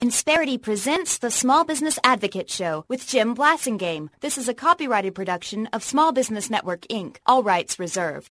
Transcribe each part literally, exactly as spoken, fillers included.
Insperity presents the Small Business Advocate Show with Jim Blasingame. This is a copyrighted production of Small Business Network, Incorporated. All rights reserved.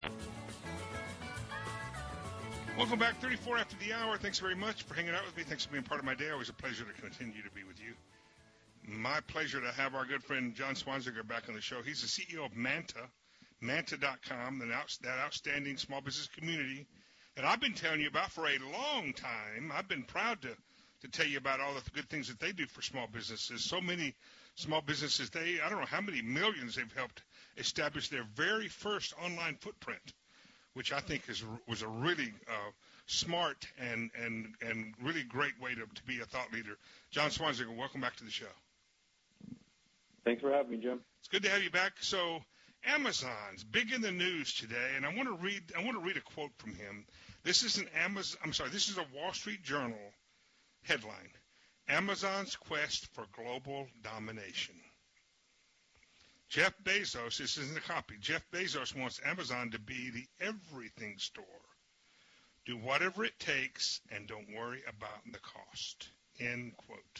Welcome back, thirty-four after the hour. Thanks very much for hanging out with me. Thanks for being part of my day. Always a pleasure to continue to be with you. My pleasure to have our good friend John Swanziger back on the show. He's the C E O of Manta, Manta dot com, that outstanding small business community that I've been telling you about for a long time. I've been proud to to tell you about all the good things that they do for small businesses. So many small businesses, they I don't know how many millions they've helped establish their very first online footprint, which I think is was a really uh, smart and, and and really great way to, to be a thought leader. John Swanziger, welcome back to the show. Thanks for having me, Jim. It's good to have you back. So Amazon's big in the news today, and I want to read I want to read a quote from him. This is an Amazon I'm sorry, this is a Wall Street Journal headline. Amazon's quest for global domination. Jeff Bezos, this isn't a copy, Jeff Bezos wants Amazon to be the everything store. Do whatever it takes and don't worry about the cost. End quote.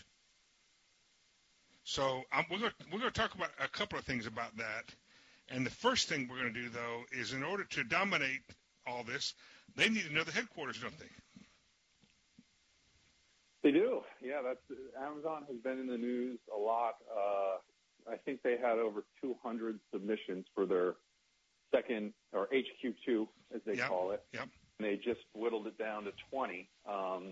So um, we're going we're going to talk about a couple of things about that. And the first thing we're going to do, though, is in order to dominate all this, they need to know the headquarters, don't they? They do. Yeah, that's Amazon has been in the news a lot. Uh, I think they had over two hundred submissions for their second, or H Q two, as they yep. call it. Yep. And they just whittled it down to twenty, um,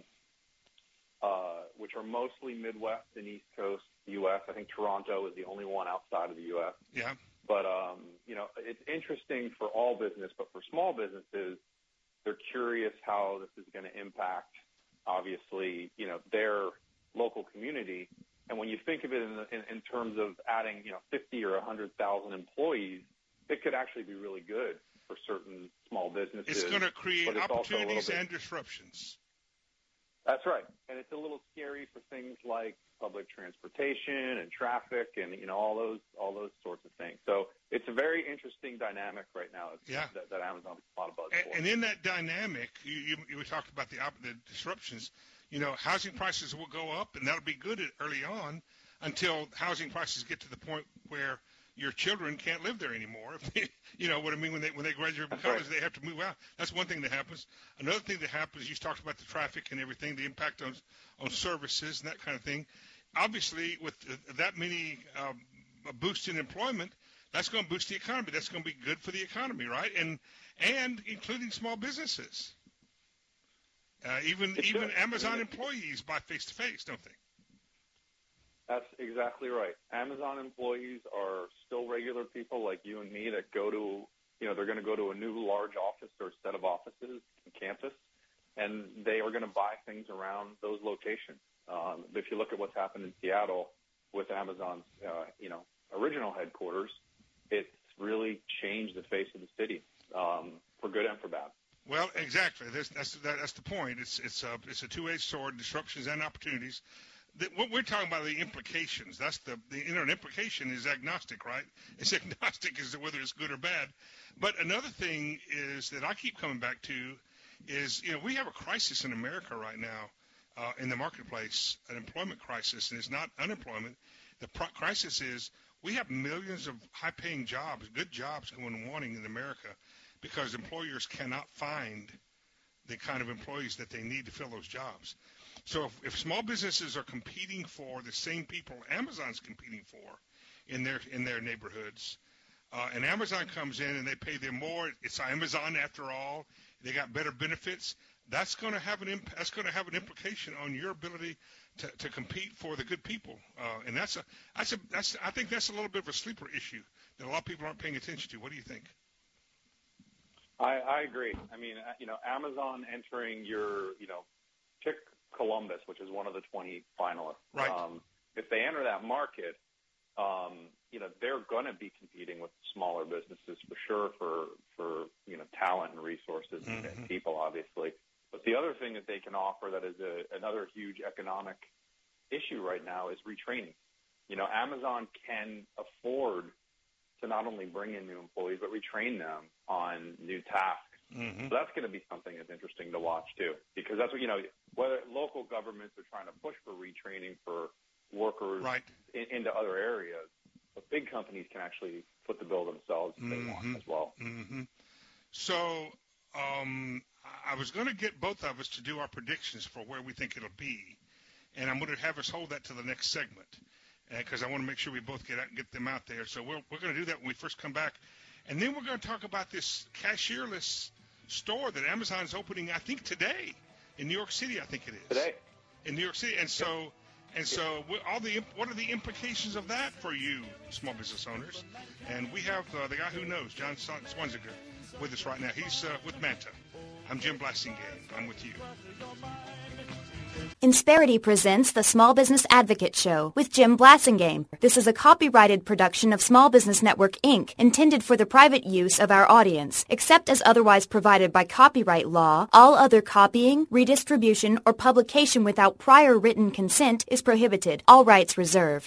uh, which are mostly Midwest and East Coast U S. I think Toronto is the only one outside of the U S. Yeah. But, um, you know, it's interesting for all business, but for small businesses, they're curious how this is going to impact, obviously, you know, their local community. And when you think of it in, in, in terms of adding, you know, fifty or one hundred thousand employees, it could actually be really good for certain small businesses. It's going to create but it's opportunities bit, and disruptions. That's right. And it's a little scary for things like public transportation and traffic and, you know, all those all those sorts of things. So it's a very interesting dynamic right now yeah. that, that Amazon has a lot of buzz and, for. And in that dynamic, you, you, you talked about the, the disruptions. You know, housing prices will go up, and that'll be good early on until housing prices get to the point where your children can't live there anymore. You know what I mean? When they when they graduate from college, right. They have to move out. That's one thing that happens. Another thing that happens, you talked about the traffic and everything, the impact on on services and that kind of thing. Obviously, with that many um, a boost in employment, that's going to boost the economy. That's going to be good for the economy, right? And and including small businesses. Uh, even it even should. Amazon I mean, employees buy face to face, don't they? That's exactly right. Amazon employees are still regular people like you and me that go to, you know, they're going to go to a new large office or set of offices on campus, and they are going to buy things around those locations. Um, if you look at what's happened in Seattle with Amazon's, uh, you know, original headquarters, it's really changed the face of the city um, for good and for bad. Well, exactly. That's that's, that, that's the point. It's it's a it's a two-edged sword: disruptions and opportunities. The, what we're talking about are the implications. That's the the you know, an implication is agnostic, right? It's agnostic as to whether it's good or bad. But another thing is that I keep coming back to is you know we have a crisis in America right now uh, in the marketplace, an employment crisis, and it's not unemployment. The pro- crisis is we have millions of high-paying jobs, good jobs going wanting in America, because employers cannot find the kind of employees that they need to fill those jobs. So if, if small businesses are competing for the same people Amazon's competing for in their in their neighborhoods, uh, and Amazon comes in and they pay them more, it's Amazon after all. They got better benefits. That's going to have an imp- that's going to have an implication on your ability to, to compete for the good people. Uh, and that's a that's a that's I think that's a little bit of a sleeper issue that a lot of people aren't paying attention to. What do you think? I, I agree. I mean, you know, Amazon entering your, you know, pick Columbus, which is one of the twenty finalists. Right. Um, if they enter that market, um, you know, they're going to be competing with smaller businesses for sure for, for you know, talent and resources mm-hmm. and people, obviously. But the other thing that they can offer that is a, another huge economic issue right now is retraining. You know, Amazon can afford to not only bring in new employees, but retrain them on new tasks Mm-hmm. So that's going to be something that's interesting to watch, too, because that's what, you know, whether local governments are trying to push for retraining for workers right. in, into other areas, but big companies can actually foot the bill themselves if mm-hmm. they want as well. Mm-hmm. So um, I was going to get both of us to do our predictions for where we think it'll be, and I'm going to have us hold that to the next segment because uh, I want to make sure we both get out, get them out there. So we're, we're going to do that when we first come back. And then we're going to talk about this cashierless store that Amazon's opening, I think, today in New York City, I think it is. Today. In New York City. And so and so all the what are the implications of that for you, small business owners? And we have uh, the guy who knows, John Swanziger, with us right now. He's uh, with Manta. I'm Jim Blassingame. I'm with you. Insperity presents the Small Business Advocate Show with Jim Blassingame. This is a copyrighted production of Small Business Network, Incorporated, intended for the private use of our audience. Except as otherwise provided by copyright law, all other copying, redistribution, or publication without prior written consent is prohibited. All rights reserved.